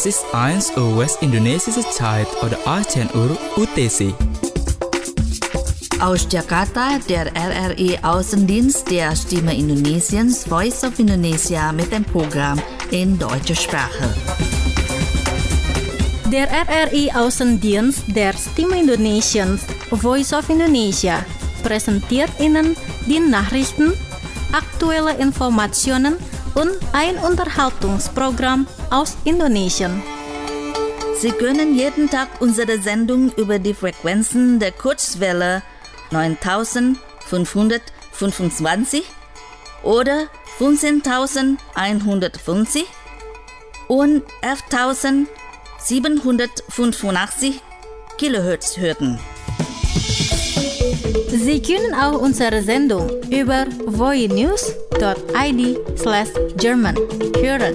Es ist 1 Uhr westindonesische Zeit oder 18 Uhr UTC. Aus Jakarta, der RRI-Außendienst der Stimme Indonesiens Voice of Indonesia mit dem Programm in deutscher Sprache. Der RRI-Außendienst der Stimme Indonesiens Voice of Indonesia präsentiert Ihnen die Nachrichten, aktuelle Informationen und ein Unterhaltungsprogramm aus Indonesien. Sie können jeden Tag unsere Sendung über die Frequenzen der Kurzwelle 9525 oder 15150 und 11785 Kilohertz hören. Sie können auch unsere Sendung über voinews.id/German hören.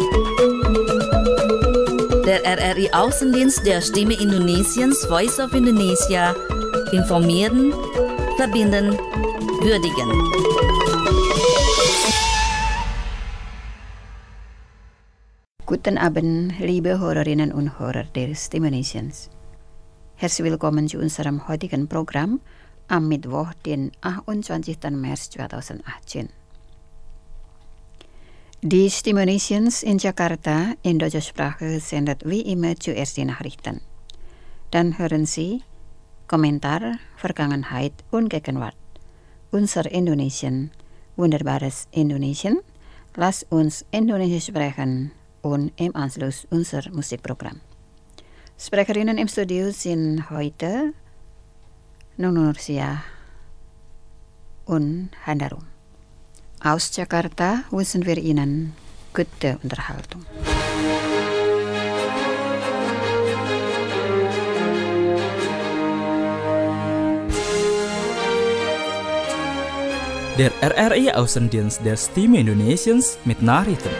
Der RRI-Außendienst der Stimme Indonesiens Voice of Indonesia informieren, verbinden, würdigen. Guten Abend, liebe Hörerinnen und Hörer der Stimme Indonesiens. Herzlich willkommen zu unserem heutigen Programm am Mittwoch, den 28. März 2018. Die Stimme Indonesiens in Jakarta in deutscher Sprache sendet wie immer zuerst die Nachrichten. Dann hören Sie Kommentar, Vergangenheit und Gegenwart. Unser Indonesien, wunderbares Indonesien, lasst uns Indonesisch sprechen und im Anschluss unser Musikprogramm. Sprecherinnen im Studio sind heute Nunursia und Handarum. Aus Jakarta wünschen wir Ihnen gute Unterhaltung. Der RRI-Außendienst der Stimme Indonesiens mit Nachrichten.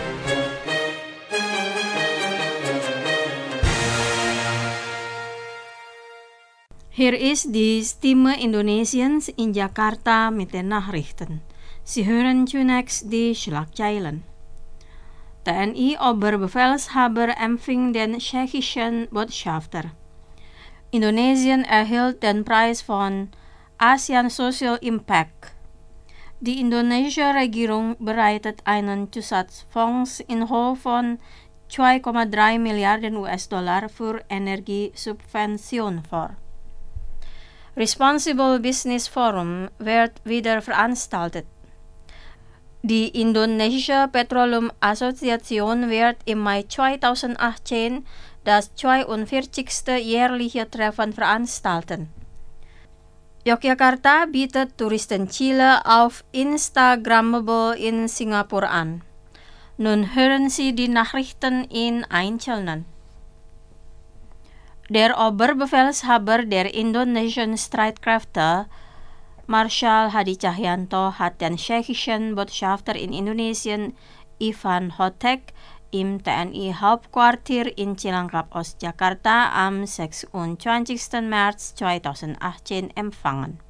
Hier ist die Stimme Indonesiens in Jakarta mit den Nachrichten. Sie hören zunächst die Schlagzeilen. TNI-Oberbefehlshaber empfing den tschechischen Botschafter. Indonesien erhielt den Preis von ASEAN Social Impact. Die indonesische Regierung bereitet einen Zusatzfonds in Höhe von 2,3 Milliarden US-Dollar für Energiesubvention vor. Responsible Business Forum wird wieder veranstaltet. Die Indonesische Petroleum Assoziation wird im Mai 2018 das 42. jährliche Treffen veranstalten. Yogyakarta bietet Touristenziele auf Instagrammable in Singapur an. Nun hören Sie die Nachrichten in Einzelnen. Der Oberbefehlshaber der indonesischen Streitkräfte, Marschall Hadi Cahyanto, hat den tschechischen Botschafter in Indonesien, Ivan Hotek, im TNI-Hauptquartier in Cilangkap Ostjakarta am 26. März 2018 empfangen.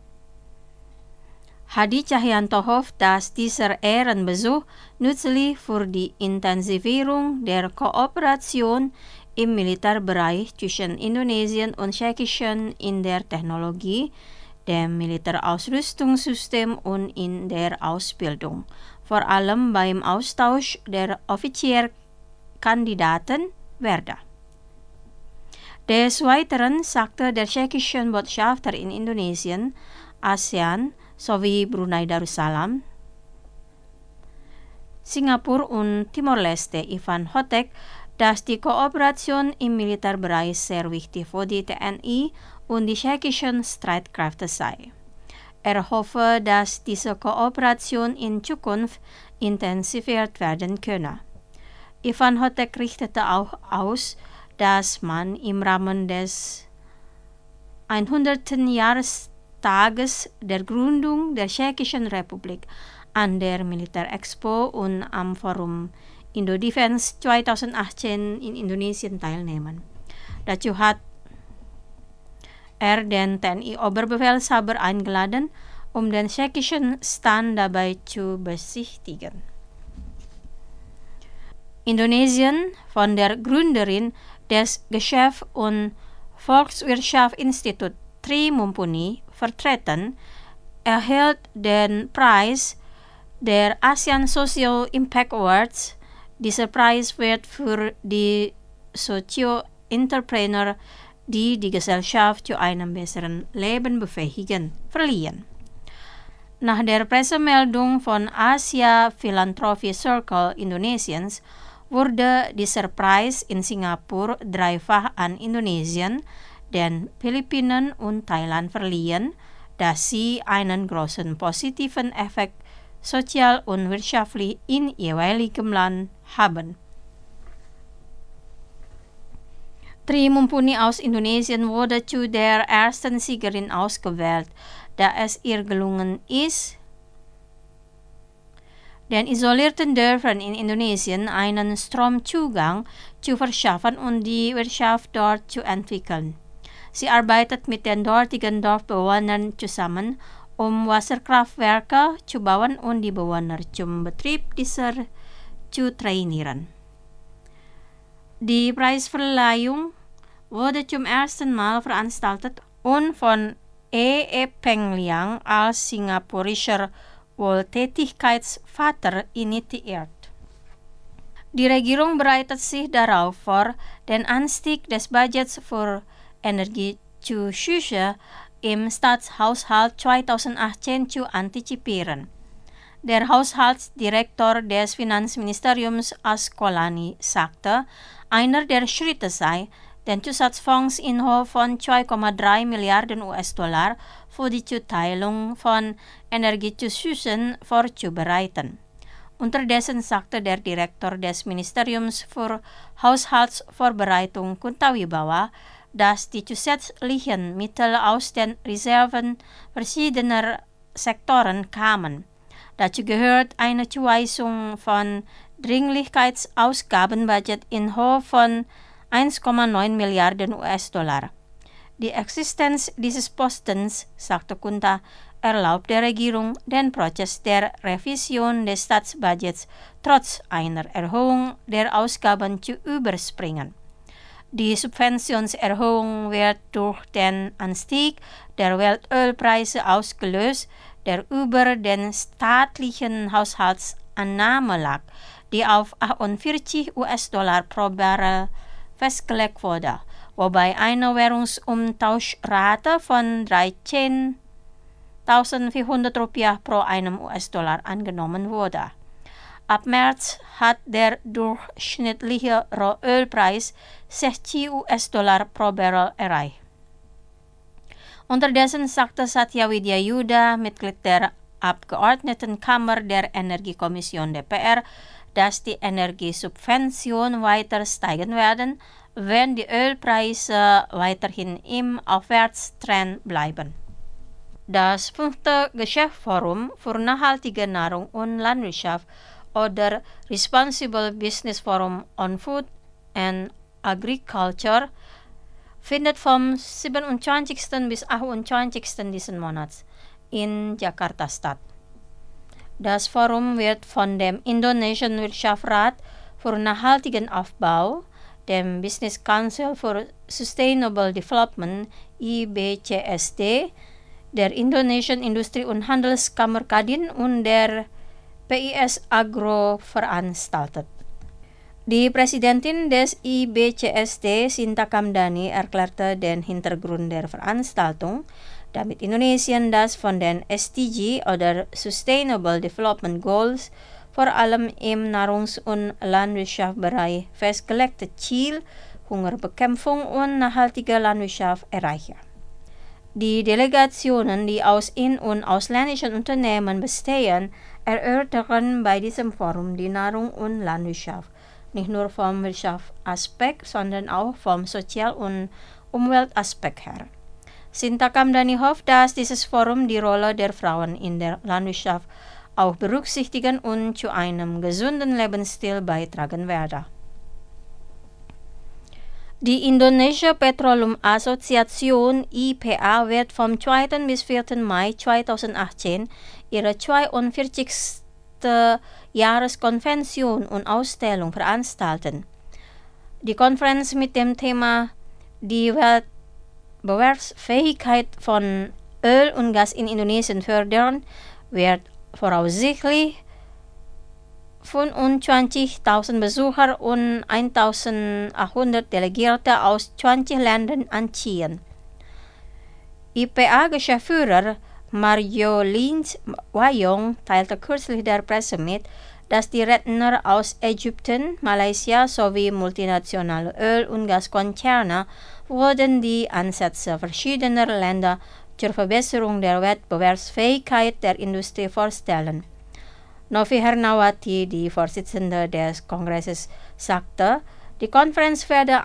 Hadi Cahyanto hofft, dass dieser Ehrenbesuch nützlich für die Intensivierung der Kooperation im Militärbereich zwischen Indonesien und Tschechien in der Technologie, dem Militärausrüstungssystem und in der Ausbildung, vor allem beim Austausch der Offizierkandidaten werde. Des Weiteren sagte der tschechische Botschafter in Indonesien, ASEAN sowie Brunei Darussalam, Singapur und Timor-Leste Ivan Hotek, dass die Kooperation im Militärbereich sehr wichtig für die TNI und die tschechischen Streitkräfte sei. Er hoffe, dass diese Kooperation in Zukunft intensiviert werden könne. Ivan Hotek richtete auch aus, dass man im Rahmen des 100. Jahrestages der Gründung der Tschechischen Republik an der Militärexpo und am Forum Indodefense 2018 in Indonesien teilnehmen. Dazu hat er den TNI-Oberbefehlshaber eingeladen, um den tschechischen Stand dabei zu besichtigen. Indonesien von der Gründerin des Geschäfts- und Volkswirtschaftsinstituts Tri Mumpuni vertreten, erhielt den Preis der ASEAN Social Impact Awards. Dieser Preis wird für die Socio-Entrepreneur, die die Gesellschaft zu einem besseren Leben befähigen, verliehen. Nach der Pressemeldung von Asia Philanthropy Circle Indonesiens wurde dieser Preis in Singapur dreifach an Indonesien, den Philippinen und Thailand verliehen, da sie einen großen positiven Effekt sozial und wirtschaftlich in jeweiligem Land haben. Tri Mumpuni aus Indonesien wurde zu der ersten Siegerin ausgewählt, da es ihr gelungen ist, den isolierten Dörfern in Indonesien einen Stromzugang zu verschaffen und die Wirtschaft dort zu entwickeln. Sie arbeitet mit den dortigen Dorfbewohnern zusammen, um Wasserkraftwerke zu bauen und die Bewohner zum Betrieb dieser zu trainieren. Die Preisverleihung wurde zum ersten Mal veranstaltet und von Peng Liang als singapurischer Wohltätigkeitsvater initiiert. Die Regierung bereitet sich darauf vor, den Anstieg des Budgets für Energiezuschüsse im Staatshaushalt 2018 zu antizipieren. Der Haushaltsdirektor des Finanzministeriums Askolani sagte, einer der Schritte sei, den Zusatzfonds in Höhe von 2,3 Milliarden US-Dollar für die Zuteilung von Energiezuschüssen vorzubereiten. Unterdessen sagte der Direktor des Ministeriums für Haushaltsvorbereitung Kuntawibawa, dass die zusätzlichen Mittel aus den Reserven verschiedener Sektoren kamen. Dazu gehört eine Zuweisung von Dringlichkeitsausgabenbudget in Höhe von 1,9 Milliarden US-Dollar. Die Existenz dieses Postens, sagte Kunta, erlaubt der Regierung, den Prozess der Revision des Staatsbudgets trotz einer Erhöhung der Ausgaben zu überspringen. Die Subventionserhöhung wird durch den Anstieg der Weltölpreise ausgelöst, der über den staatlichen Haushaltsannahme lag, die auf 48 US-Dollar pro Barrel festgelegt wurde, wobei eine Währungsumtauschrate von 13.400 Rupiah pro einem US-Dollar angenommen wurde. Ab März hat der durchschnittliche Rohölpreis 60 US-Dollar pro Barrel erreicht. Unterdessen sagte Satya Widya Yuda, Mitglied der Abgeordnetenkammer der Energiekommission DPR, dass die Energiesubventionen weiter steigen werden, wenn die Ölpreise weiterhin im Aufwärtstrend bleiben. Das 5. Geschäftsforum für nachhaltige Nahrung und Landwirtschaft oder Responsible Business Forum on Food and Agriculture findet vom 27. bis 28. diesen Monats in Jakarta statt. Das Forum wird von dem Indonesischen Wirtschaftsrat für nachhaltigen Aufbau, dem Business Council for Sustainable Development IBCSD, der Indonesischen Industrie- und Handelskammer Kadin und der PIS Agro veranstaltet. Die Präsidentin des IBCSD, Sinta Kamdani, erklärte den Hintergrund der Veranstaltung, damit Indonesien das von den SDG oder Sustainable Development Goals vor allem im Nahrungs- und Landwirtschaftsbereich festgelegte Ziel Hungerbekämpfung und nachhaltige Landwirtschaft erreiche. Die Delegationen, die aus in- und ausländischen Unternehmen bestehen, erörtern bei diesem Forum die Nahrung- und Landwirtschaft, nicht nur vom Wirtschaftsaspekt, sondern auch vom Sozial- und Umweltaspekt her. Sinta Kamdani hofft, dass dieses Forum die Rolle der Frauen in der Landwirtschaft auch berücksichtigen und zu einem gesunden Lebensstil beitragen werde. Die Indonesia Petroleum Association IPA wird vom 2. bis 4. Mai 2018 ihre 42. Jahreskonvention und Ausstellung veranstalten. Die Konferenz mit dem Thema die Wettbewerbsfähigkeit von Öl und Gas in Indonesien fördern wird voraussichtlich 25.000 Besucher und 1.800 Delegierte aus 20 Ländern anziehen. IPA-Geschäftsführer Mario Lins Wayong teilte kürzlich der Presse mit, dass die Redner aus Ägypten, Malaysia sowie multinationale Öl- und Gaskonzerne wurden die Ansätze verschiedener Länder zur Verbesserung der Wettbewerbsfähigkeit der Industrie vorstellen. Novi Hernawati, die Vorsitzende des Kongresses, sagte, die Konferenz werde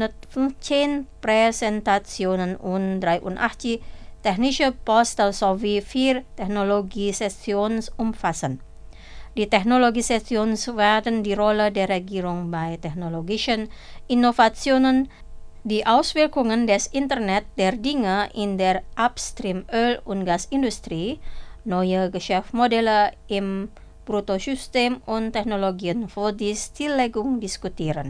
115 Präsentationen und 83 technische Poster sowie 4 Technologiesessions umfassen. Die Technologiesessions werden die Rolle der Regierung bei technologischen Innovationen, die Auswirkungen des Internet der Dinge in der Upstream-Öl- und Gasindustrie, neue Geschäftsmodelle im Bruttosystem und Technologien für die Stilllegung diskutieren.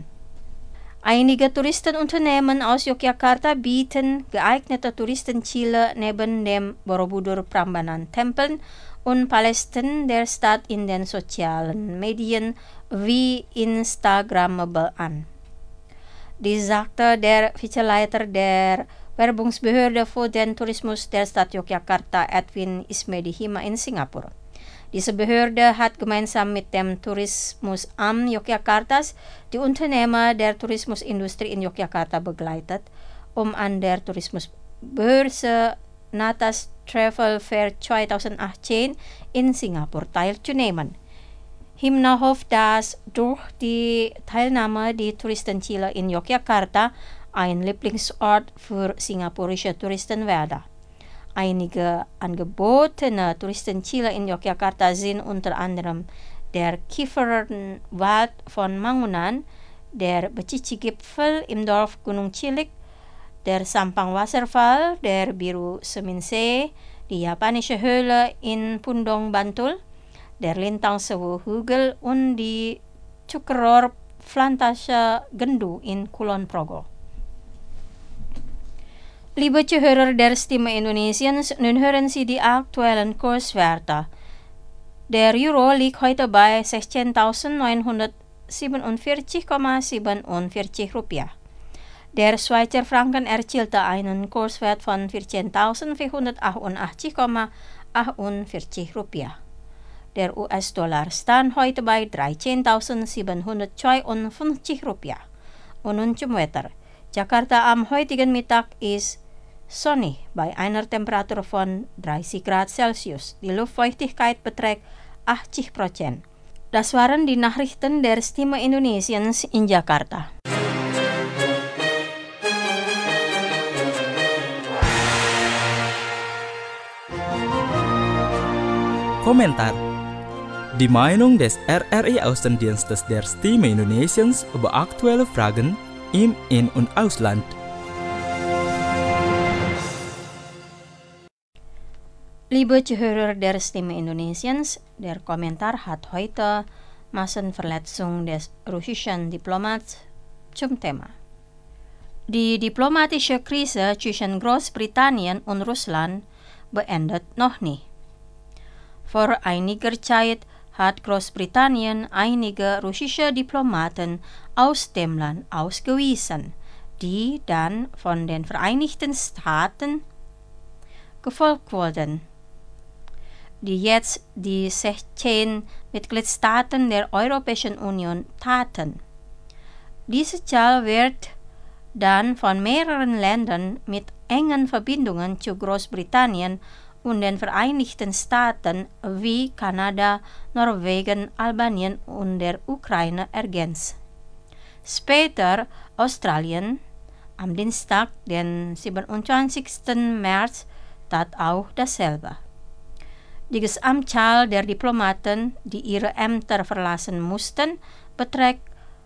Einige Touristenunternehmen aus Yogyakarta bieten geeignete Touristenziele neben dem Borobudur Prambanan Tempeln und Palästen der Stadt in den sozialen Medien wie Instagrammable an. Dies sagte der Vizeleiter der Werbungsbehörde für den Tourismus der Stadt Yogyakarta, Edwin Ismedihima, in Singapura. Diese Behörde hat gemeinsam mit dem Tourismusamt Yogyakartas die Unternehmer der Tourismusindustrie in Yogyakarta begleitet, um an der Tourismusbörse Natas Travel Fair 2018 in Singapur teilzunehmen. Himna hofft, dass durch die Teilnahme die Touristenziele in Yogyakarta ein Lieblingsort für singapurische Touristen werden. Einige angebotene Touristenziele in Yogyakarta sind unter anderem der Kiefernwald von Mangunan, der Becici-Gipfel im Dorf Gunung Cilik, der Sampang-Wasserfall, der Biru Seminsee, die japanische Höhle in Pundong, Bantul, der Lintang Sewu Hügel und die Cukror Plantage Gendu in Kulon Progo. Liebe Zuhörer der Stimme Indonesiens, nun hören Sie die aktuellen Kurswerte. Der Euro liegt heute bei 16.947,47 Rupiah. Der Schweizer Franken erzielte einen Kurswert von 14.488,48 Rupiah. Der US-Dollar stand heute bei 13.752 Rupiah. Und nun zum Wetter. Jakarta am heutigen Mittag ist sonnig bei einer Temperatur von 30 Grad Celsius. Die Luftfeuchtigkeit beträgt 80%. Das waren die Nachrichten der Stimme Indonesiens in Jakarta. Komentar. Die Meinung des RRI Außendienstes der Stimme Indonesiens über aktuelle Fragen im In- und Ausland. Liebe Zuhörer der Stimme Indonesiens, der Kommentar hat heute Massenverletzung des russischen Diplomats zum Thema. Die diplomatische Krise zwischen Großbritannien und Russland beendet noch nicht. Vor einiger Zeit hat Großbritannien einige russische Diplomaten aus dem Land ausgewiesen, die dann von den Vereinigten Staaten gefolgt wurden, die jetzt die 16 Mitgliedstaaten der Europäischen Union taten. Diese Zahl wird dann von mehreren Ländern mit engen Verbindungen zu Großbritannien und den Vereinigten Staaten wie Kanada, Norwegen, Albanien und der Ukraine ergänzt. Später Australien. Am Dienstag, den 27. März, tat auch dasselbe. Die Gesamtzahl der Diplomaten, die ihre Ämter verlassen mussten, beträgt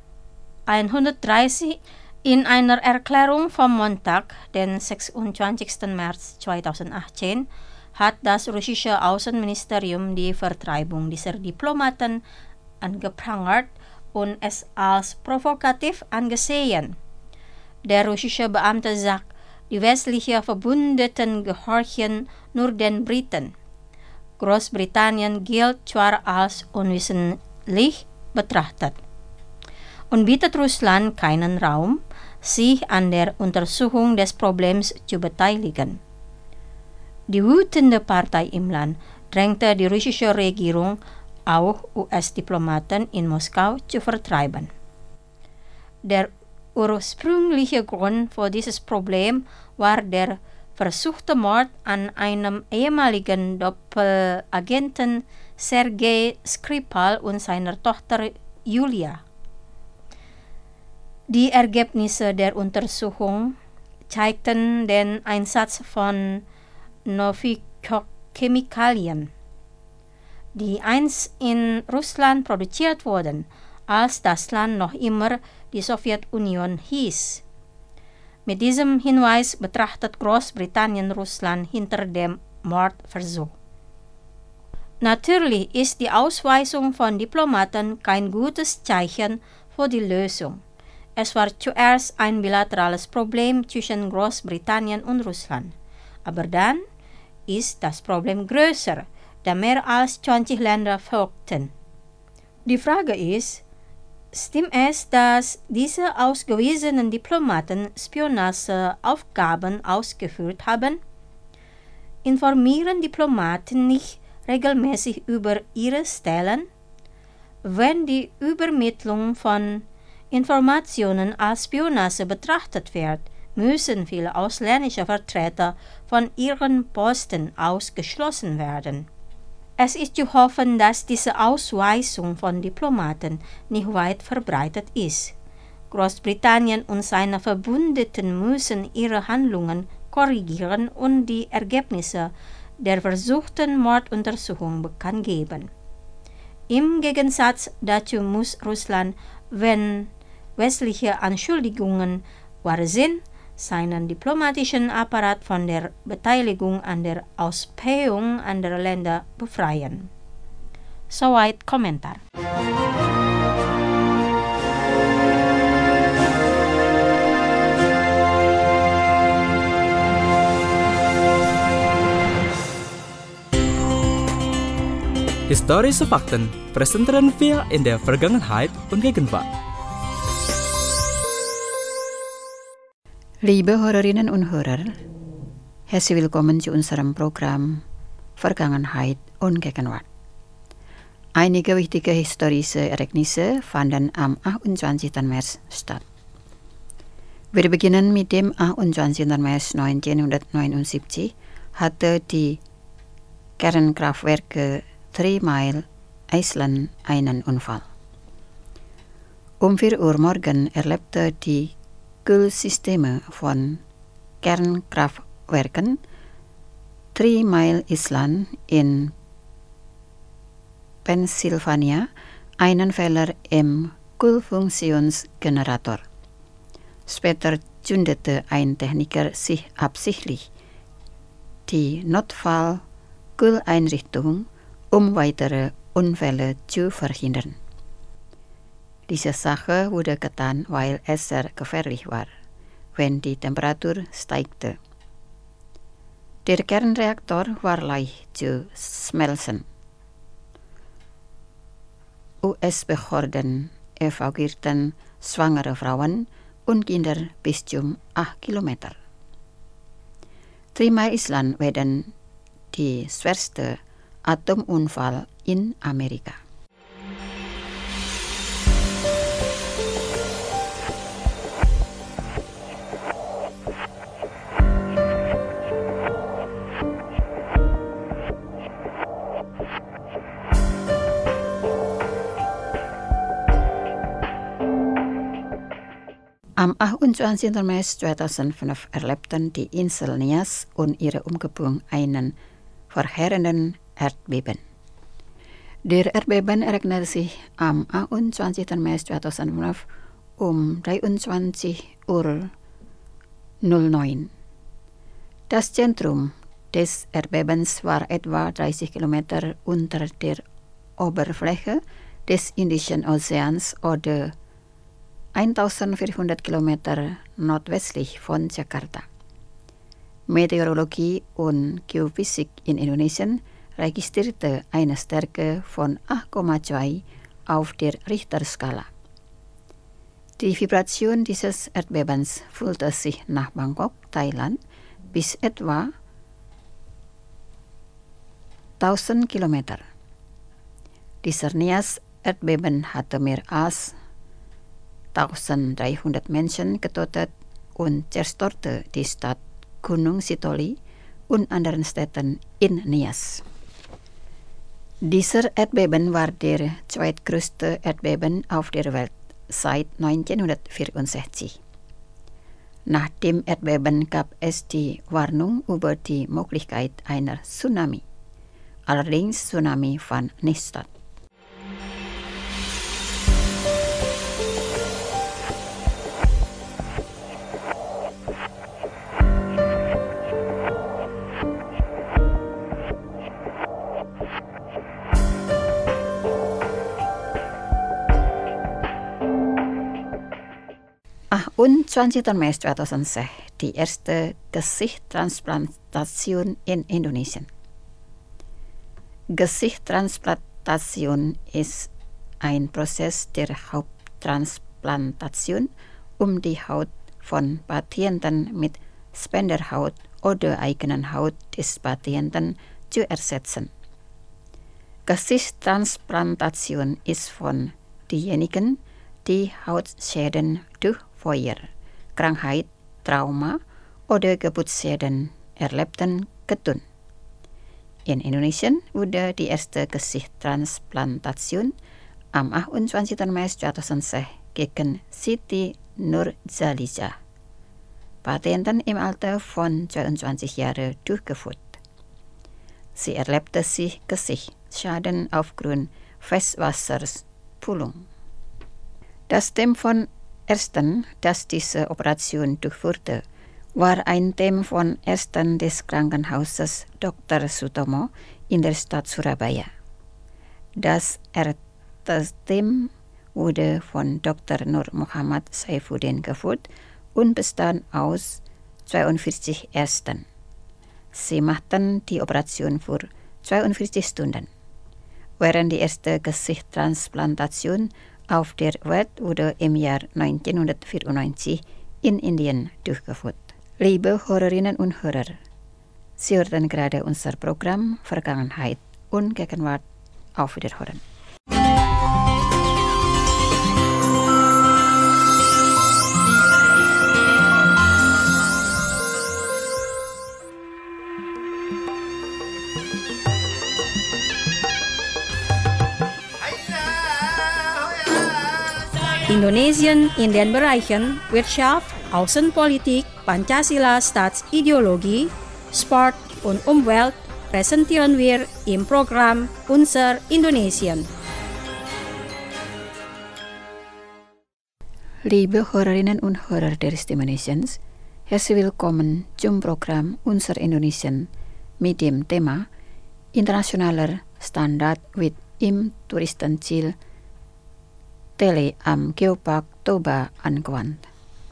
130. In einer Erklärung vom Montag, den 26. März 2018, hat das russische Außenministerium die Vertreibung dieser Diplomaten angeprangert und es als provokativ angesehen. Der russische Beamte sagt, die westlichen Verbündeten gehorchen nur den Briten. Großbritannien gilt zwar als unwissentlich betrachtet und bietet Russland keinen Raum, sich an der Untersuchung des Problems zu beteiligen. Die wütende Partei im Land drängte die russische Regierung, auch US-Diplomaten in Moskau zu vertreiben. Der ursprüngliche Grund für dieses Problem war der versuchte Mord an einem ehemaligen Doppelagenten Sergei Skripal und seiner Tochter Julia. Die Ergebnisse der Untersuchung zeigten den Einsatz von Novichok-Chemikalien, die einst in Russland produziert wurden, als das Land noch immer die Sowjetunion hieß. Mit diesem Hinweis betrachtet Großbritannien Russland hinter dem Mordversuch. Natürlich ist die Ausweisung von Diplomaten kein gutes Zeichen für die Lösung. Es war zuerst ein bilaterales Problem zwischen Großbritannien und Russland. Aber dann ist das Problem größer, da mehr als 20 Länder folgten. Die Frage ist, stimmt es, dass diese ausgewiesenen Diplomaten Spionageaufgaben ausgeführt haben? Informieren Diplomaten nicht regelmäßig über ihre Stellen? Wenn die Übermittlung von Informationen als Spionage betrachtet wird, müssen viele ausländische Vertreter von ihren Posten ausgeschlossen werden. Es ist zu hoffen, dass diese Ausweisung von Diplomaten nicht weit verbreitet ist. Großbritannien und seine Verbündeten müssen ihre Handlungen korrigieren und die Ergebnisse der versuchten Morduntersuchung bekannt geben. Im Gegensatz dazu muss Russland, wenn westliche Anschuldigungen wahr sind, seinen diplomatischen Apparat von der Beteiligung an der Ausspähung anderer Länder befreien. Soweit Kommentar. Historische Fakten präsentieren wir in der Vergangenheit und Gegenwart. Liebe Hörerinnen und Hörer, herzlich willkommen zu unserem Programm Vergangenheit und Gegenwart. Einige wichtige historische Ereignisse fanden am 28. März statt. Wir beginnen mit dem 28. März 1979 hatte die Kernkraftwerke 3 Mile Island einen Unfall. Um 4 Uhr morgens erlebte die Kühlsysteme von Kernkraftwerken 3 Mile Island in Pennsylvania einen Fehler im Kühlfunktionsgenerator. Später zündete ein Techniker sich absichtlich die Notfallkühleinrichtung, um weitere Unfälle zu verhindern. Diese Sache wurde getan, weil es sehr gefährlich war, wenn die Temperatur steigte. Der Kernreaktor war leicht zu schmelzen. US-Behörden evakuierten schwangere Frauen und Kinder bis zu 8 Kilometer. 3 Mile Island werden die schwerste Atomunfall in Amerika. Am 28. März 2005 erlebten die Insel Nias und ihre Umgebung einen verheerenden Erdbeben. Der Erdbeben ereignete sich am 28. März 2005 um 23:09 Uhr. Das Zentrum des Erdbebens war etwa 30 Kilometer unter der Oberfläche des Indischen Ozeans oder 1400 Kilometer nordwestlich von Jakarta. Meteorologie und Geophysik in Indonesien registrierte eine Stärke von 8,2 auf der Richterskala. Die Vibration dieses Erdbebens fühlte sich nach Bangkok, Thailand, bis etwa 1000 Kilometer. Dieser Nias-Erdbeben hatte mehr als 1300 Menschen getötet und zerstörte die Stadt Gunung Sitoli und anderen Städten in Nias. Dieser Erdbeben war der zweitgrößte Erdbeben auf der Welt seit 1964. Nach dem Erdbeben gab es die Warnung über die Möglichkeit einer Tsunami. Allerdings Tsunami fand nicht statt. Und 20. Mai 2006 die erste Gesichtstransplantation in Indonesien. Gesichtstransplantation ist ein Prozess der Haupttransplantation, um die Haut von Patienten mit Spenderhaut oder eigenen Haut des Patienten zu ersetzen. Gesichtstransplantation ist von denjenigen, die Hautschäden durch Feuer, Krankheit, Trauma oder Geburtsschäden erlebten, getun. In Indonesien wurde die erste Gesichtstransplantation am 28. Mai 2006 gegen Siti Nurjalizah, Patienten im Alter von 22 Jahren, durchgeführt. Sie erlebte sich Gesichtsschaden aufgrund Festwasserspülung. Das Team von Ärzten, das diese Operation durchführte, war ein Team von Ärzten des Krankenhauses Dr. Sutomo in der Stadt Surabaya. Das Ärzteteam wurde von Dr. Nur Muhammad Saifuddin geführt und bestand aus 42 Ärzten. Sie machten die Operation für 42 Stunden. Während die erste Gesichtstransplantation auf der Welt wurde im Jahr 1994 in Indien durchgeführt. Liebe Hörerinnen und Hörer, Sie hörten gerade unser Programm Vergangenheit und Gegenwart. Auf Wiederhören. Indonesien in den Bereichen Wirtschaft, Außenpolitik, Pancasila Staatsideologie, Sport und Umwelt präsentieren wir im Programm Unser Indonesien. Liebe Hörerinnen und Hörer der Stimme Indonesiens, herzlich willkommen zum Programm Unser Indonesien mit dem Thema Internationaler Standard wird im Touristenziel Tele am Geopark Toba angewandt.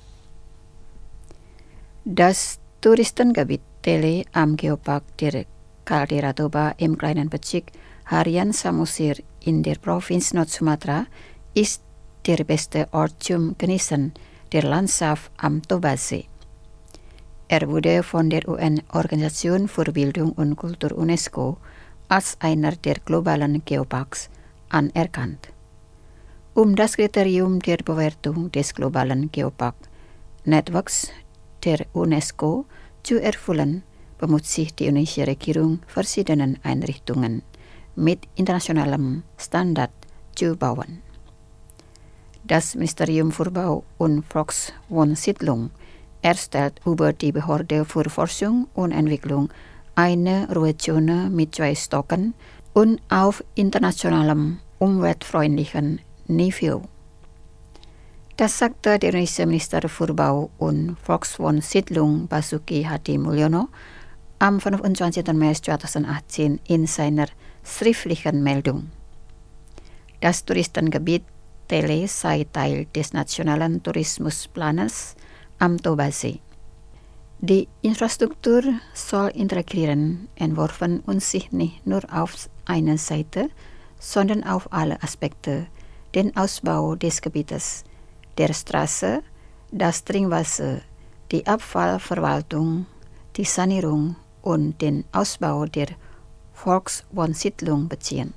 Das Touristengebiet Tele am Geopark der Caldera Toba im kleinen Bezirk Harian Samosir in der Provinz Nord-Sumatra ist der beste Ort zum Genießen der Landschaft am Tobasee. Er wurde von der UN-Organisation für Bildung und Kultur UNESCO als einer der globalen Geoparks anerkannt. Um das Kriterium der Bewertung des globalen Geopark-Networks der UNESCO zu erfüllen, bemüht sich die indonesische Regierung, verschiedene Einrichtungen mit internationalem Standard zu bauen. Das Ministerium für Bau und Volkswohnsiedlung erstellt über die Behörde für Forschung und Entwicklung eine Ruhezone mit 2 Stocken und auf internationalem umweltfreundlichen Niveau. Das sagte der indonesische Minister für Bau und Volkswohnsiedlung Basuki Hadi Mulyono am 25. März 2018 in seiner schriftlichen Meldung. Das Touristengebiet Tele sei Teil des Nationalen Tourismusplanes am Tobasee. Die Infrastruktur soll integrieren, entworfen und sich nicht nur auf eine Seite, sondern auf alle Aspekte, den Ausbau des Gebietes, der Straße, das Trinkwasser, die Abfallverwaltung, die Sanierung und den Ausbau der Volkswohnsiedlung beziehen.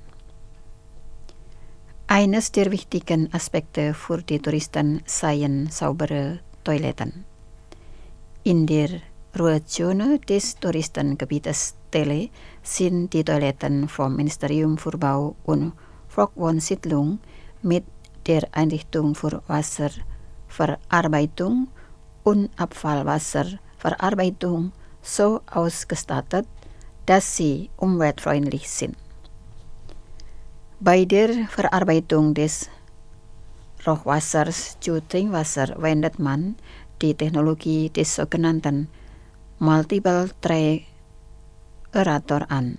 Eines der wichtigen Aspekte für die Touristen seien saubere Toiletten. In der Ruhezone des Touristengebietes Tele sind die Toiletten vom Ministerium für Bau und Volkswohnsiedlung mit der Einrichtung für Wasserverarbeitung und Abfallwasserverarbeitung so ausgestattet, dass sie umweltfreundlich sind. Bei der Verarbeitung des Rohwassers zu Trinkwasser wendet man die Technologie des sogenannten Multiple Tray Aerator an.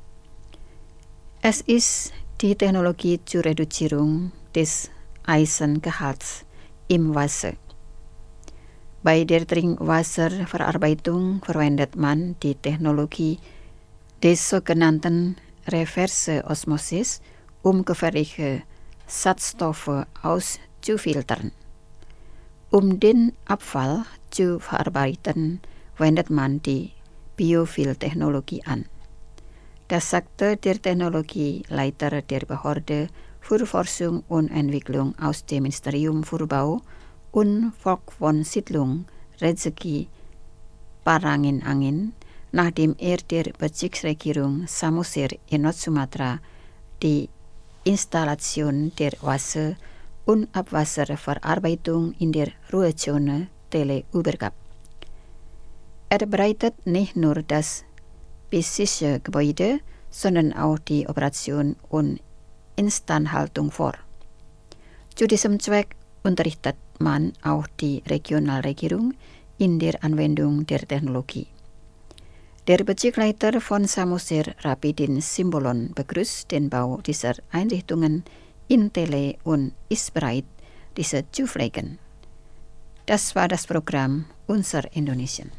Es ist die Technologie zur Reduzierung des Eisengehalts im Wasser. Bei der Trinkwasserverarbeitung verwendet man die Technologie des sogenannten Reverse Osmosis, um gefährliche Schadstoffe auszufiltern. Um den Abfall zu verarbeiten, wendet man die Biofiltechnologie an. Das sagte der Technologieleiter der Behörde für Forschung und Entwicklung aus dem Ministerium für Bau und Volkswohnsiedlung, Rezeki Parangin-Angin, nachdem er der Bezirksregierung Samosir in Nord-Sumatra die Installation der Wasser- und Abwasserverarbeitung in der Ruhezone Tele übergab. Er bereitet nicht nur das physische Gebäude, sondern auch die Operation und Instandhaltung vor. Zu diesem Zweck unterrichtet man auch die Regionalregierung in der Anwendung der Technologie. Der Bezirksleiter von Samosir, Rapidin Simbolon, begrüßt den Bau dieser Einrichtungen in Tele und ist bereit, diese zu pflegen. Das war das Programm Unser Indonesien.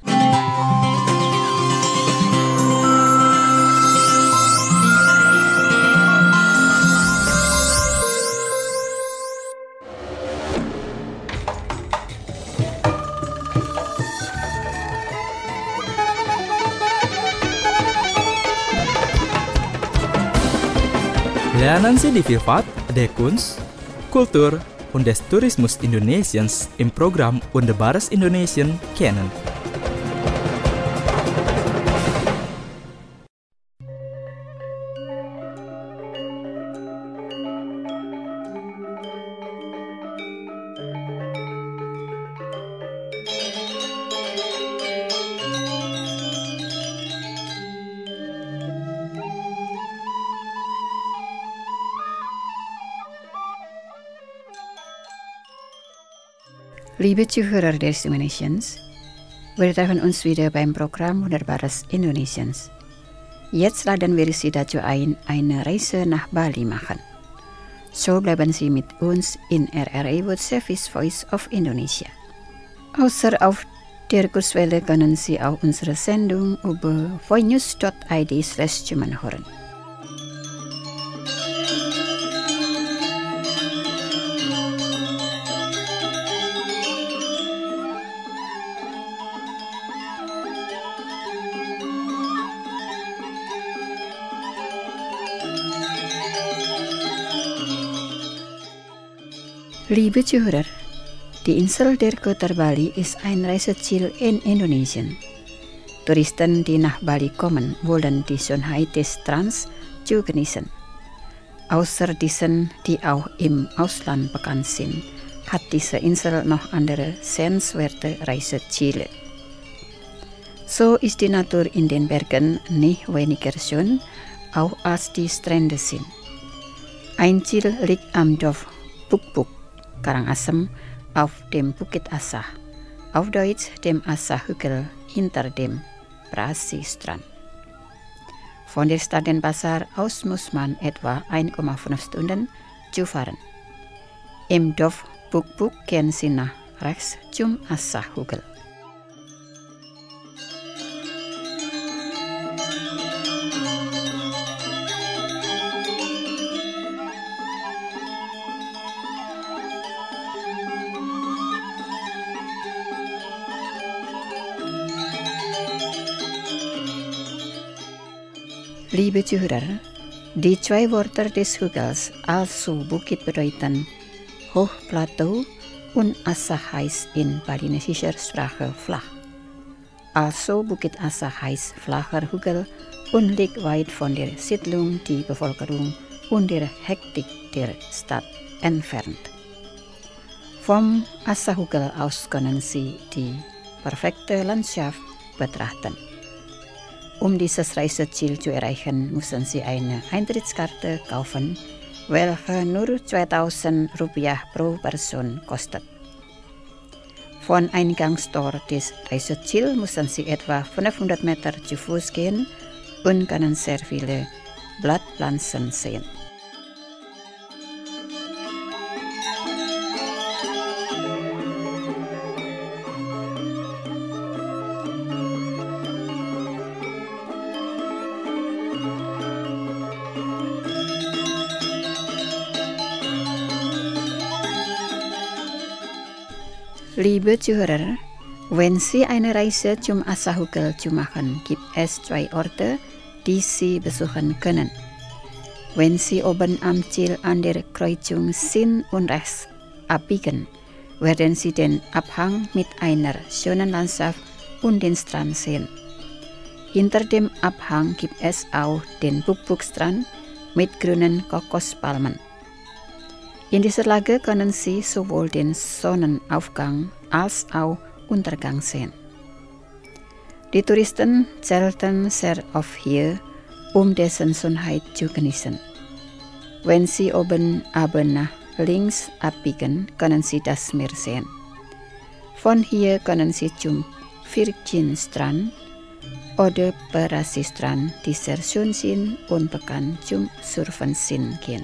Lernen Sie die Vielfalt der Kunst, Kultur und des Tourismus Indonesiens im Programm Wunderbares Indonesien kennen. Liebe Zuhörer des Indonesiens, wir treffen uns wieder beim Programm Wunderbares Indonesiens. Jetzt laden wir Sie dazu ein, eine Reise nach Bali machen. So bleiben Sie mit uns in RRI World Service Voice of Indonesia. Außer auf der Kurswelle können Sie auch unsere Sendung über voinews.id/German hören. Liebe Zuhörer, die Insel der Kota Bali ist ein Reiseziel in Indonesien. Touristen, die nach Bali kommen, wollen die Schönheit des Strands zu genießen. Außer diesen, die auch im Ausland bekannt sind, hat diese Insel noch andere sehenswerte Reiseziele. So ist die Natur in den Bergen nicht weniger schön, auch als die Strände sind. Ein Ziel liegt am Dorf Pukpuk, Karangasem, auf dem Bukit Asah, auf Deutsch dem Asah-Hügel hinter dem Brasi-Strand. Von der Stadt Denpasar aus muss man etwa 1,5 Stunden zu fahren. Im Dorf Buk-Buk gehen Sie nach rechts zum Assa-Hügel. Liebe Zuhörer, die zwei Wörter des Hügels, also Bukit, bedeuten Hochplateau und Assa heißt in balinesischer Sprache flach. Also Bukit Assa heißt flacher Hügel und liegt weit von der Siedlung, die Bevölkerung und der Hektik der Stadt entfernt. Vom Assa-Hügel aus können Sie die perfekte Landschaft betrachten. Um dieses Reiseziel zu erreichen, müssen Sie eine Eintrittskarte kaufen, welche nur 2.000 Rupiah pro Person kostet. Von Eingangstor des Reiseziels müssen Sie etwa 500 Meter zu Fuß gehen und können sehr viele Blattpflanzen sehen. Liebe Zuhörer, wenn Sie eine Reise zum Assa-Hügel zu machen, gibt es zwei Orte, die Sie besuchen können. Wenn Sie oben am Ziel an der Kreuzung sind und rechts abbiegen, werden Sie den Abhang mit einer schönen Landschaft und den Strand sehen. Hinter dem Abhang gibt es auch den Buk-Buk-Strand mit grünen Kokospalmen. In dieser Lage können Sie sowohl den Sonnenaufgang als auch Untergang sehen. Die Touristen zelten sehr oft hier, um dessen Schönheit zu genießen. Wenn Sie oben aber nach links abbiegen, können Sie das Meer sehen. Von hier können Sie zum Virgin-Strand oder Brasi-Strand, die sehr schön sind und bekannt zum Surfen sind, gehen.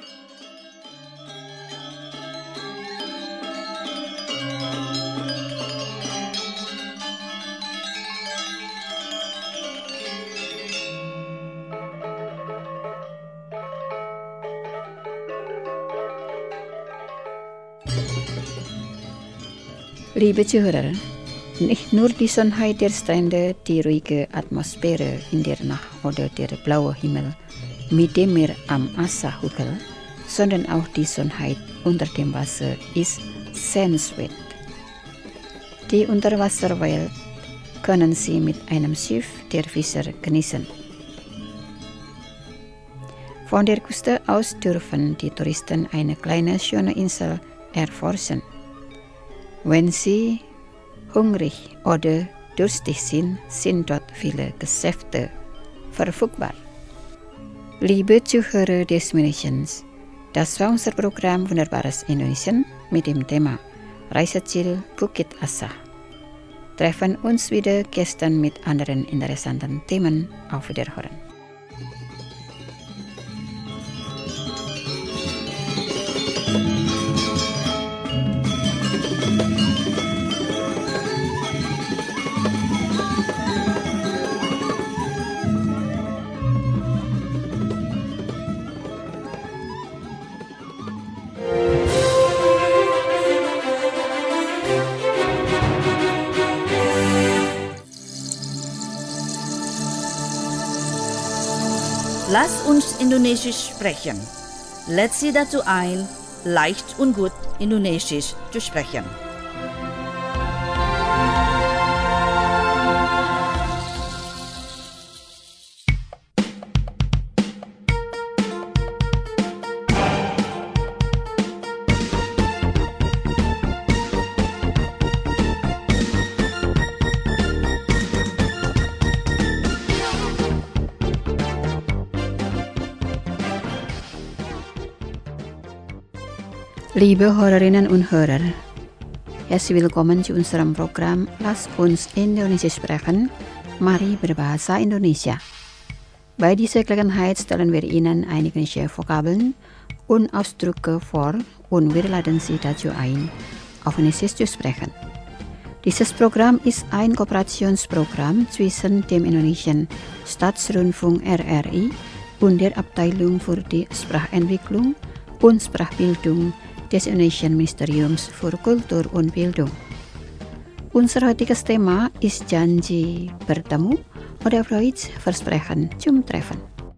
Liebe Zuhörer, nicht nur die Schönheit der Strände, die ruhige Atmosphäre in der Nacht oder der blaue Himmel mit dem Meer am Assa-Hügel, sondern auch die Schönheit unter dem Wasser ist sehenswert. Die Unterwasserwelt können Sie mit einem Schiff der Fischer genießen. Von der Küste aus dürfen die Touristen eine kleine schöne Insel erforschen. Wenn Sie hungrig oder durstig sind, sind dort viele Geschäfte verfügbar. Liebe Zuhörer des Münchens, das war unser Programm Wunderbares Indonesien mit dem Thema Reiseziel Bukit Assa. Treffen uns wieder gestern mit anderen interessanten Themen. Auf Wiederhören. Lasst uns Indonesisch sprechen. Lädt Sie dazu ein, leicht und gut Indonesisch zu sprechen. Liebe Hörerinnen und Hörer, herzlich willkommen zu unserem Programm Lass uns Indonesisch sprechen Mari berbahasa Indonesia. Bei dieser Gelegenheit stellen wir Ihnen einige Vokabeln und Ausdrücke vor und wir laden Sie dazu ein, auf Indonesisch zu sprechen. Dieses Programm ist ein Kooperationsprogramm zwischen dem Indonesischen Staatsrundfunk RRI und der Abteilung für die Sprachentwicklung und Sprachbildung des Indonesischen Ministeriums für Kultur und Bildung. Unser heutiges Thema ist Janji bertemu oder auf Deutsch Versprechen zum Treffen.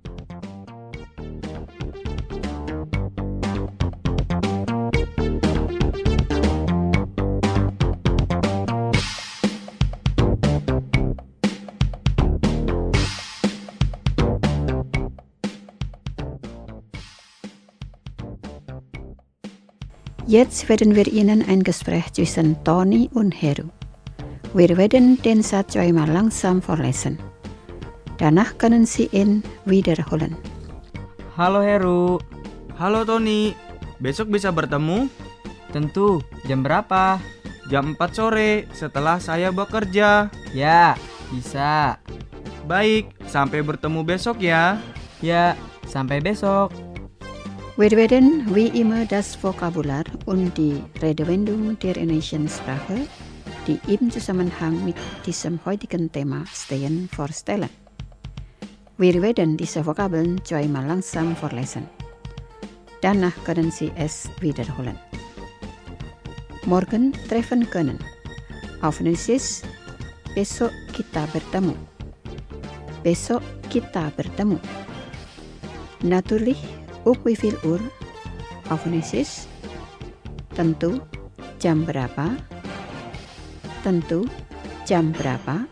Jetzt werden wir Ihnen ein Gespräch zwischen Tony und Heru. Wir werden den Satz zweimal langsam vorlesen. Danach können Sie ihn wiederholen. Halo Heru. Halo Tony, besok bisa bertemu? Tentu, jam berapa? Jam 4 sore setelah saya bekerja. Ya, bisa. Baik, sampai bertemu besok ya. Ya, sampai besok. Wir werden wie immer das Vokabular und die Redewendung der indonesischen Sprache, die im Zusammenhang mit diesem heutigen Thema stehen, vorstellen. Wir werden diese Vokabeln zweimal langsam vorlesen. Danach können Sie es wiederholen. Morgen treffen können. Auf Indonesisch, besok kita bertemu. Besok kita bertemu. Natürlich, wie viel Uhr? Auf Indonesisch, tentu, jam berapa? Tentu, jam berapa?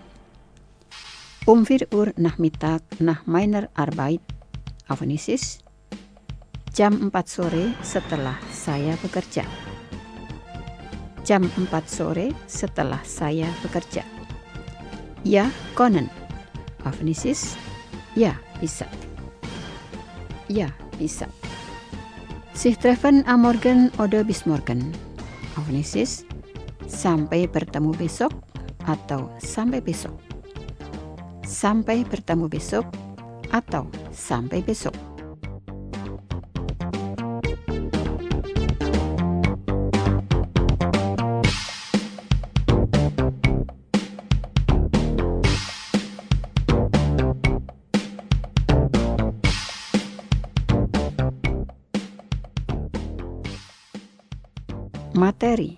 4 Uhr Nachmittag nach meiner Arbeit. Auf Indonesisch, jam 4 sore setelah saya bekerja. Jam 4 sore setelah saya bekerja. Ja, können. Auf Indonesisch, ya, bisa. Ya, bisa. Sich treffen am Morgen oder bis morgen. Auf Indonesisch, sampai bertemu besok atau sampai besok. Sampai bertemu besok atau sampai besok. Materi.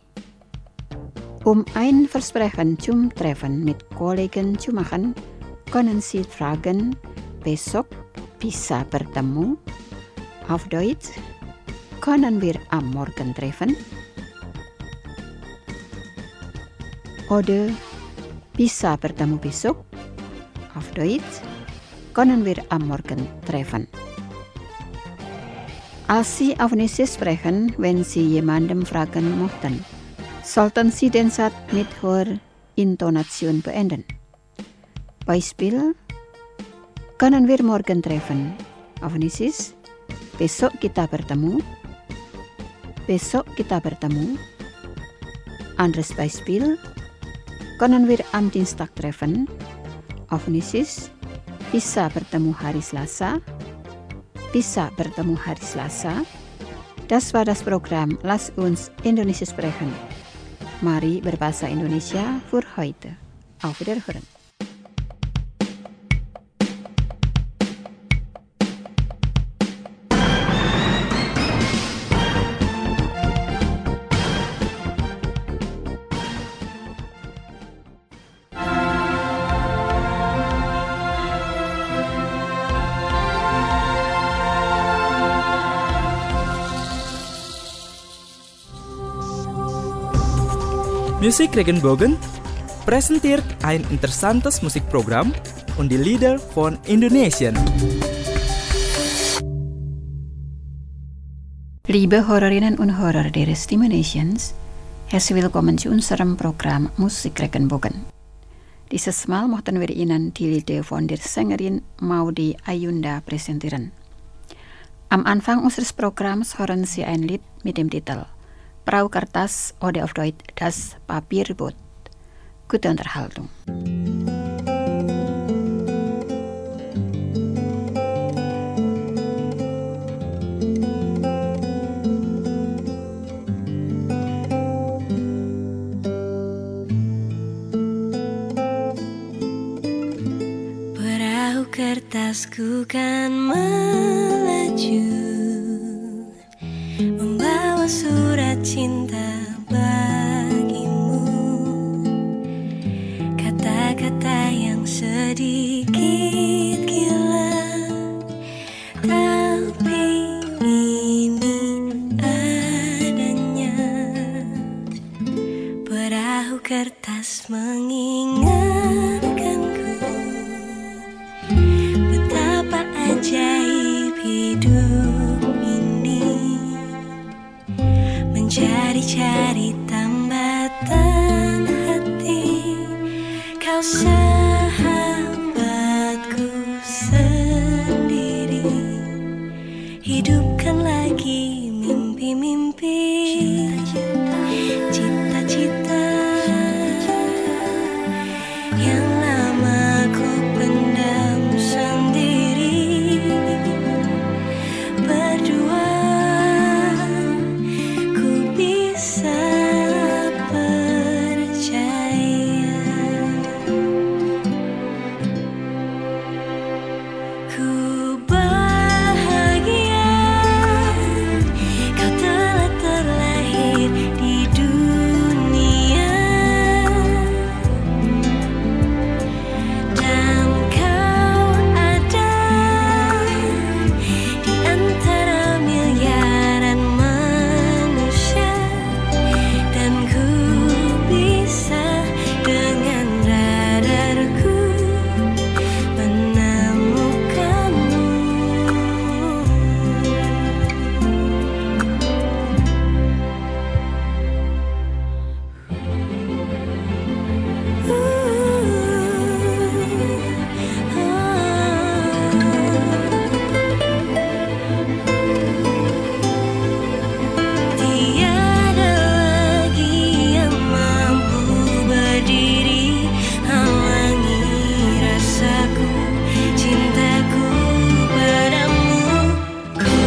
Ein Versprechen zum Treffen mit Kollegen zu machen, können Sie fragen, besok bisa bertemu? Auf Deutsch, können wir am Morgen treffen? Oder bisa bertemu besok? Auf Deutsch, können wir am Morgen treffen? Als Sie auf Indonesisch sprechen, wenn Sie jemandem fragen möchten, sollten Sie den Satz mit hoher Intonation beenden. Beispiel, können wir morgen treffen? Auf Indonesisch, besok kita bertemu. Besok kita bertemu. Anderes Beispiel, können wir am Dienstag treffen? Auf Indonesisch, bisa bertemu hari Selasa. Bisa bertemu hari Selasa. Das war das Programm Lass uns Indonesisch sprechen. Mari berbahasa Indonesia für heute. Auf Wiederhören. Musik Regenbogen präsentiert ein interessantes Musikprogramm und die Lieder von Indonesien. Liebe Hörerinnen und Hörer der Stimme Nations, herzlich willkommen zu unserem Programm Musik Regenbogen. Dieses Mal möchten wir Ihnen die Lieder von der Sängerin Maudy Ayunda präsentieren. Am Anfang unseres Programms hören Sie ein Lied mit dem Titel Perahu Kertas oder auf Deutsch Das Papierboot. Gute Unterhaltung. kertasku kan melaju, membawa surat cinta bagimu. Kata-kata yang sedikit gila, tapi ini adanya. Perahu kertas mengingatkanku betapa ajaib hidup ini, mencari-cari tambatan hati. Kau sahabatku sendiri, hidupkan lagi mimpi-mimpi, cita-cita yang lama ku pendam sendiri. Berdua ku bisa percaya, ku bahagia kau telah terlahir di dunia, dan kau ada di antara miliaran manusia, dan ku bisa dengan radarku menemukanmu. Tiada lagi yang mampu berdiri halangi rasaku, cintaku padamu. Ku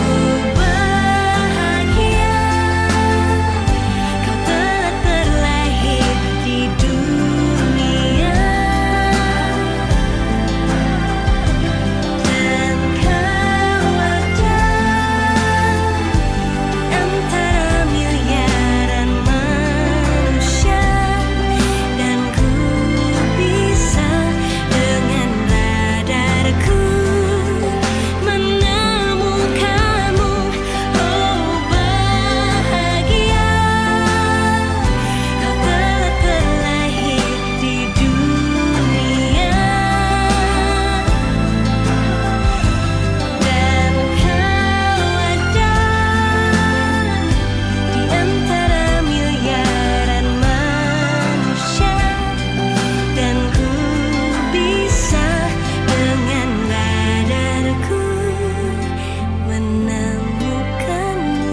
bahagia kau telah terlahir di dunia, dan kau ada antara miliaran manusia, dan ku bisa dengan radarku menemukanmu. Oh bahagia kau telah terlahir di dunia, dan kau ada di antara miliaran manusia, dan ku bisa dengan radarku menemukanmu.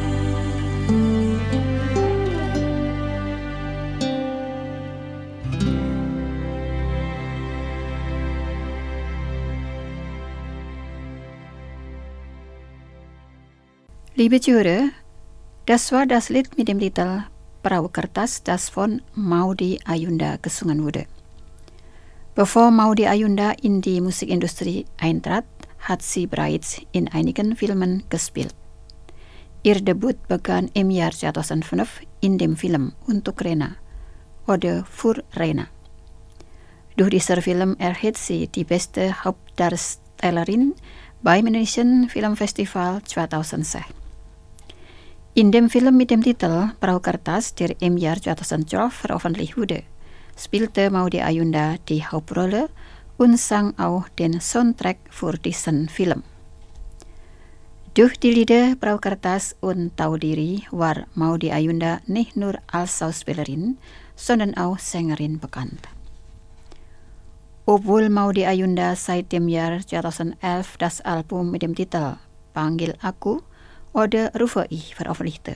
Liebe Zuhörer, das war das Lied mit dem Titel Perahu Kertas, das von Maudy Ayunda gesungen wurde. Bevor Maudy Ayunda in die Musikindustrie eintrat, hat sie bereits in einigen Filmen gespielt. Ihr Debüt begann im Jahr 2005 in dem Film Untuk Rena oder Für Rena. Durch diesen Film erhielt sie die beste Hauptdarstellerin beim Indonesian Filmfestival 2006. In dem Film mit dem Titel Perahu Kertas, der im Jahr 2012 veröffentlicht wurde, spielte Maudy Ayunda die Hauptrolle und sang auch den Soundtrack für diesen Film. Durch die Lieder Perahu Kertas und Tahu Diri war Maudy Ayunda nicht nur als Schauspielerin, sondern auch Sängerin bekannt. Obwohl Maudy Ayunda seit dem Jahr 2011 das Album mit dem Titel Panggil Aku oder Rufe Ich veröffentlichte.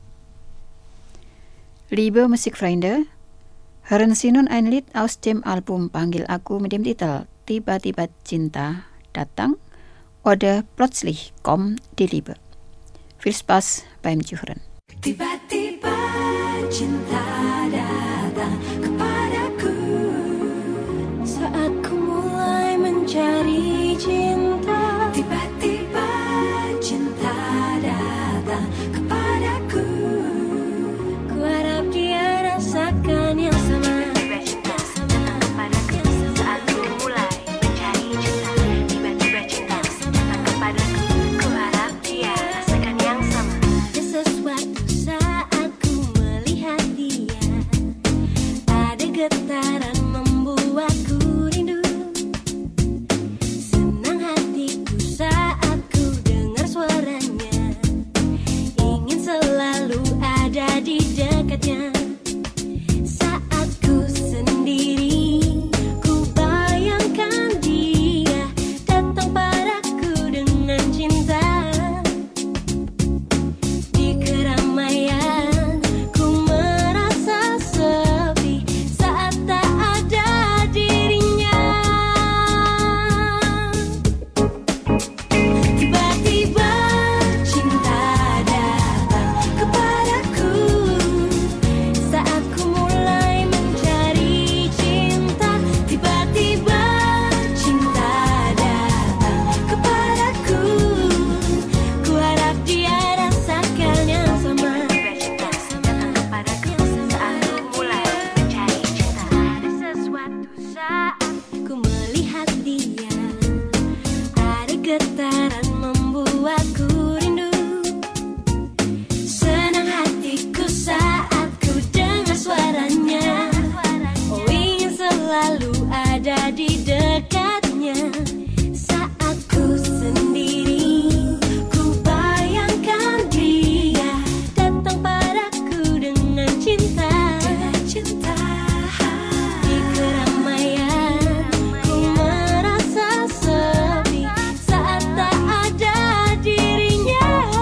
Liebe Musikfreunde, hören Sie nun ein Lied aus dem Album Panggil Aku mit dem Titel Tiba-tiba Cinta Datang oder Plötzlich kommt die Liebe. Viel Spaß beim Zuhören. Tiba-tiba cinta datang kepadaku saat ku mulai mencari Saat ku melihat dia, ada getaran membuatku rindu. Senang hatiku saat ku dengar suaranya. Oh, ingin selalu ada di dekatnya. Saat ku sendiri, ku bayangkan dia datang padaku dengan cinta. Di keramaian ku merasa sepi saat tak ada dirinya.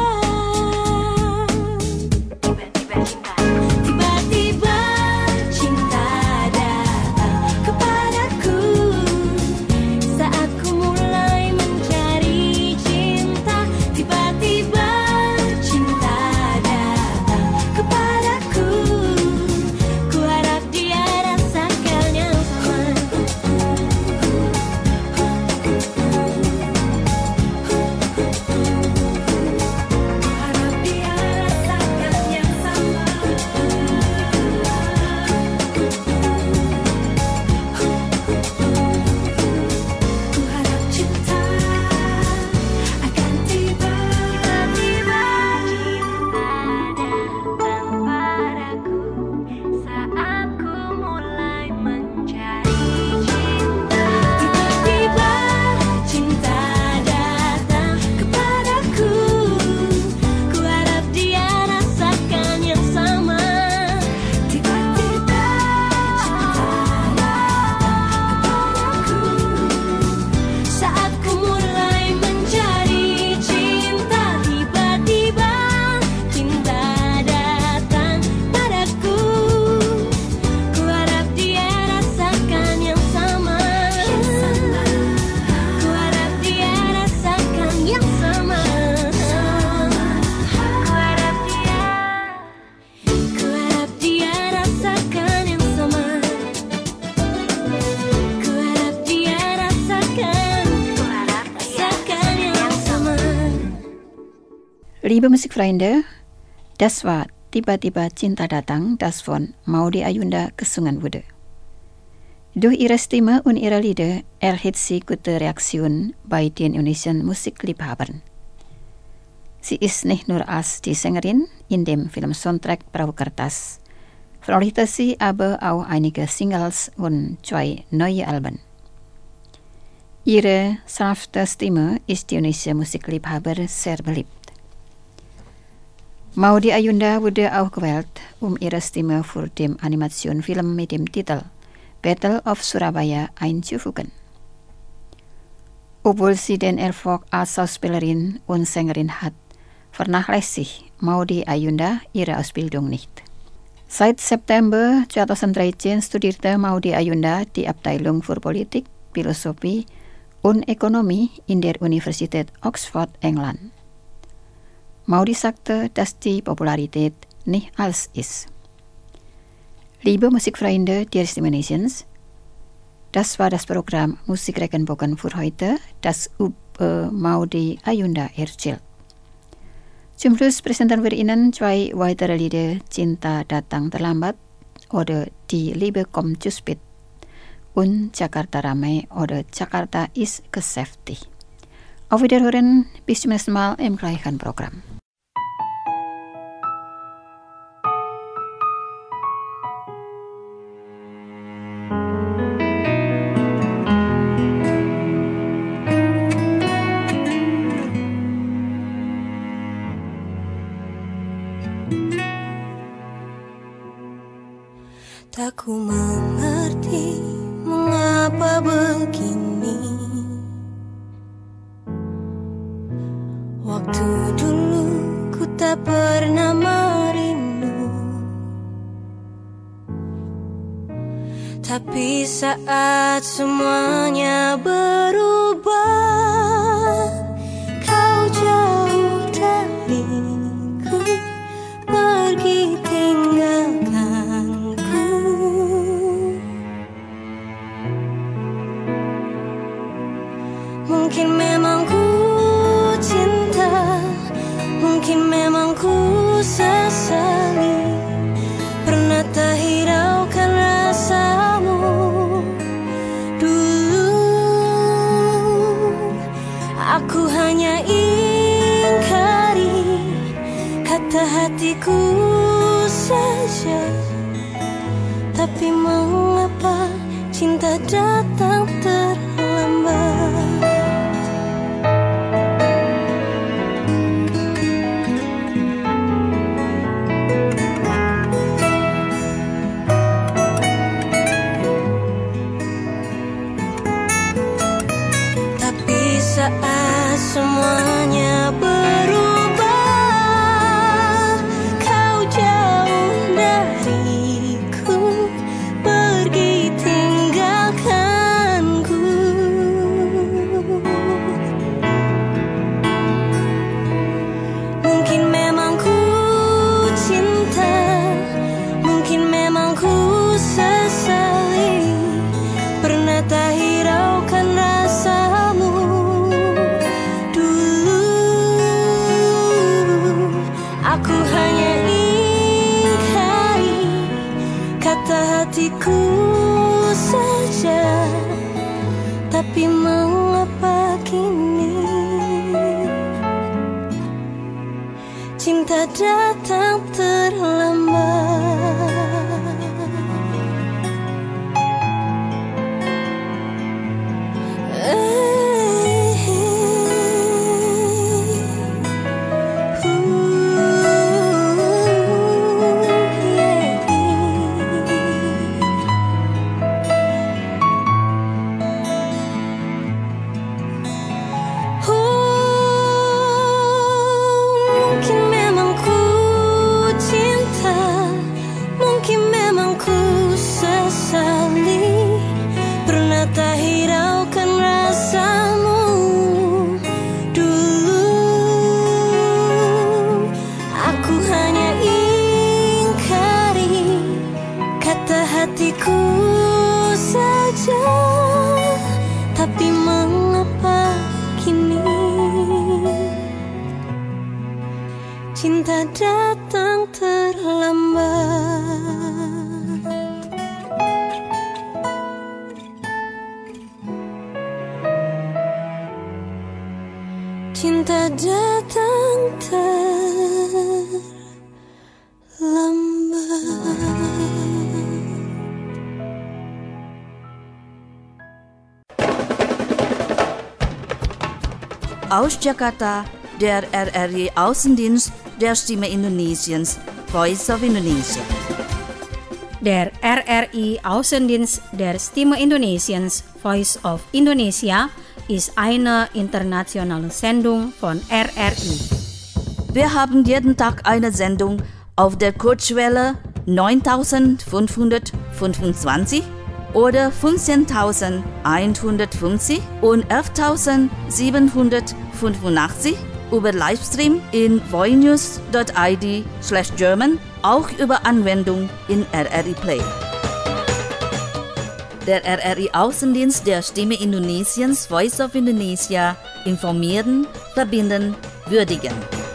Tiba-tiba cinta datang kepadaku saat ku mulai mencari cinta. Tiba-tiba cinta datang kepadaku. Ku harap dia rasakan yang sama. Harap dia rasakan yang sama. Ku harap cinta akan tiba. Tiba-tiba cinta datang padaku saat ku mulai mencari cinta. Tiba-tiba cinta datang kepadaku. Ku harap dia rasakan yang sama. Tiba-tiba cinta datang kepadaku saat ku mulai mencari cinta. Tiba-tiba cinta datang padaku. Ku harap dia rasakan yang sama. Ku harap dia rasakan yang sama. Ku harap dia rasakan yang sama. Ku harap dia rasakan yang sama. Liebe Musikfreunde, das war Tiba-tiba Cinta Datang, das von Maudy Ayunda gesungen wurde. Durch ihre Stimme und ihre Lieder erhält sie gute Reaktionen bei den indonesischen Musikliebhabern. Sie ist nicht nur als die Sängerin in dem Film-Soundtrack Perahu Kertas, veröffentlichte sie aber auch einige Singles und 2 neue Alben. Ihre sanfte Stimme ist die indonesische Musikliebhaber sehr beliebt. Maudy Ayunda wurde auch gewählt, ihre Stimme für den Animationsfilm mit dem Titel Battle of Surabaya einzufügen. Obwohl sie den Erfolg als Schauspielerin und Sängerin hat, vernachlässigt Maudy Ayunda ihre Ausbildung nicht. Seit September 2013 studierte Maudy Ayunda die Abteilung für Politik, Philosophie und Ökonomie in der Universität Oxford, England. Maudy sagte, dass die Popularität nicht alles ist. Liebe Musikfreunde der Indonesiens, das war das Programm Musikregenbogen für heute, das über Maudy Ayunda erzählt. Zum Schluss präsentieren wir Ihnen 2 weitere Lieder, Cinta Datang Terlambat oder Die Liebe kommt zu spät und Jakarta Ramai oder Jakarta ist geschäftig. Auf Wiederhören, bis zum nächsten Mal im gleichen Programm. Tak ku mengerti mengapa begini. Waktu dulu ku tak pernah merindu, tapi saat semuanya berubah, kau jauh dariku, pergi tinggalkanku. Mungkin memang ku cinta, mungkin memang ku sesali pernah tak hiraukan rasamu Tapi mengapa cinta datang terlambat? Tapi saat semuanya berubah, kau jauh dariku, pergi tinggalkanku. Mungkin memang ku cinta, mungkin memang ku sesali, pernah tak hiraukan rasamu dulu. Aku hanya ingkari kata hatiku saja. Tapi mengapa kini cinta datang terlambat? Mungkin memang ku cinta, mungkin memang ku sesali, pernah tak hiraukan rasamu dulu. Aku hanya ingkari kata hatiku saja. Tapi mengapa kini cinta datang terlambat? Cinta datang terlambat. Aus Jakarta, der RRI Außendienst der Stimme Indonesiens, Voice of Indonesia. Der RRI Außendienst der Stimme Indonesiens, Voice of Indonesia ist eine internationale Sendung von RRI. Wir haben jeden Tag eine Sendung auf der Kurzwelle 9525 oder 15150 und 11785 über Livestream in voinews.id/German, auch über Anwendung in RRI Play. Der RRI Außendienst der Stimme Indonesiens, Voice of Indonesia, informieren, verbinden, würdigen.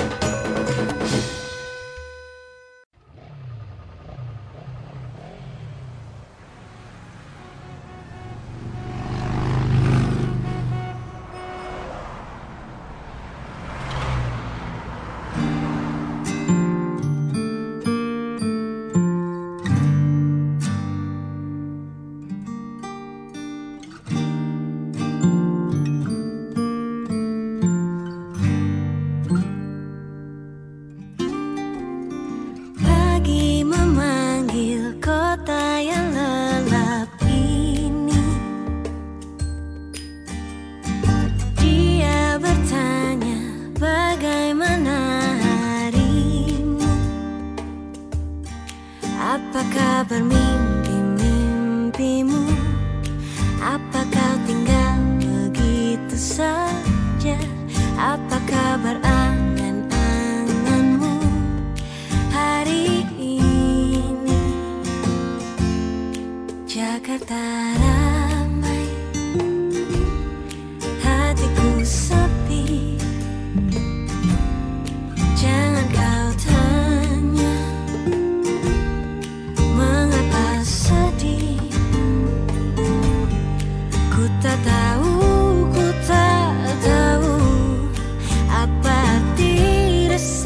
Apakah bermimpi-mimpimu? Apa kau tinggal begitu saja? Apa kabar angan-anganmu hari ini? Jakarta ramai, hatiku sepi. Jangan kau tanya mengapa sedih. Ku tak tahu apa arti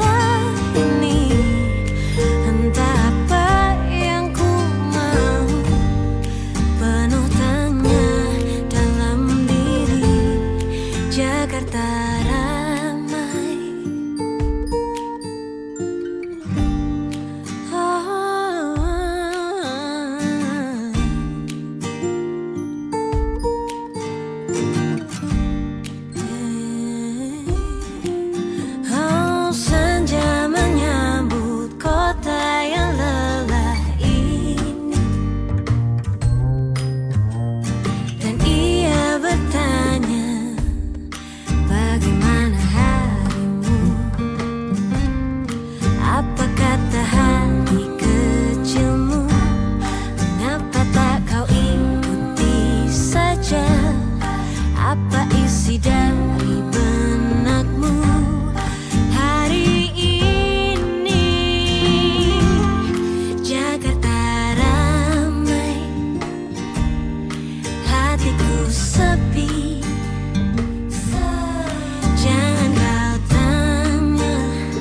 resah ini. Entah apa yang ku mau, hatiku sepi. Jangan kau tanya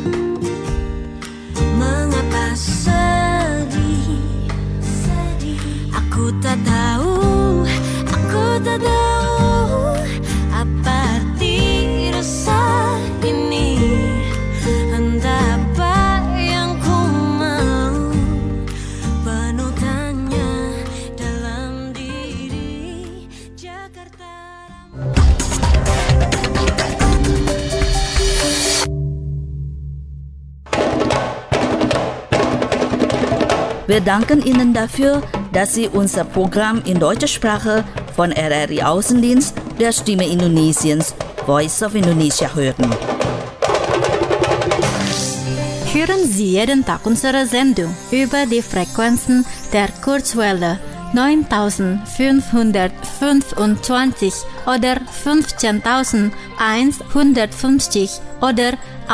mengapa sedih. Aku tak tahu apa arti rasa ini. Entah apa yang ku mau, penuh tanya dalam diri Jakarta. Wir danken Ihnen dafür, dass Sie unser Programm in deutscher Sprache von RRI Außendienst der Stimme Indonesiens Voice of Indonesia hören. Hören Sie jeden Tag unsere Sendung über die Frequenzen der Kurzwelle 9525 oder 15150 oder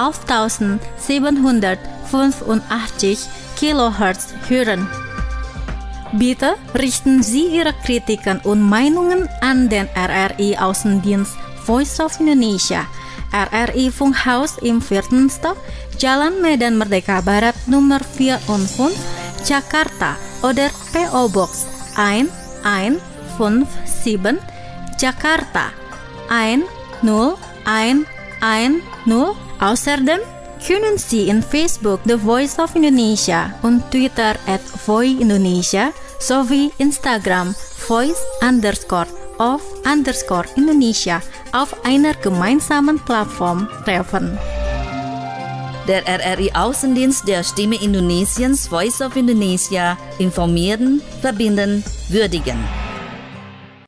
11785 Kilohertz hören. Bitte richten Sie Ihre Kritiken und Meinungen an den RRI Außendienst Voice of Indonesia, RRI Funkhaus im 4. Stock, Jalan Medan Merdeka Barat Nummer 4 und 5, Jakarta oder PO Box 1157, Jakarta 10110. Außerdem können Sie in Facebook The Voice of Indonesia und Twitter @voiindonesia sowie Instagram voice_of_Indonesia auf einer gemeinsamen Plattform treffen. Der RRI Außendienst der Stimme Indonesiens Voice of Indonesia informieren, verbinden, würdigen.